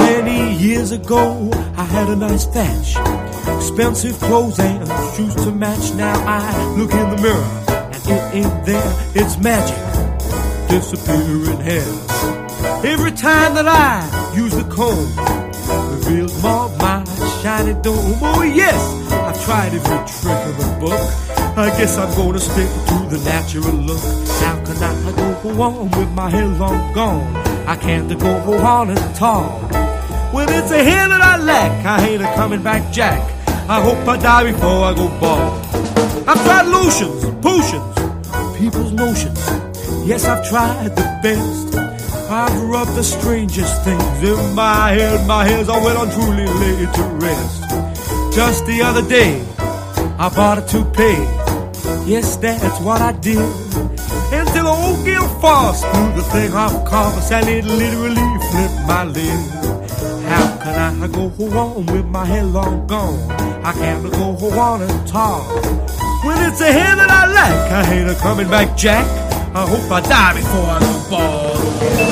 Many years ago, I had a nice thatch, expensive clothes and shoes to match. Now I look in the mirror and it ain't there. It's magic, disappearing hair. Every time that I use the comb, reveals more of my shiny dome. Oh yes, I've tried every trick of the book. I guess I'm gonna stick to the natural look. How can I go on with my hair long gone? I can't go on at all. Well, it's a hair that I lack. I hate a coming back jack. I hope I die before I go bald. I've tried lotions, potions, people's notions. Yes, I've tried the best. I've rubbed the strangest things in my hair. My hair's all well and truly laid to rest. Just the other day, I bought a toupee. Yes, that's what I did. Until old Gil Foss threw the thing off course and it literally flipped my lid. How can I go on with my hair long gone? I can't go on at all. When it's a hair that I like, I hate a coming back jack. I hope I die before I go bald.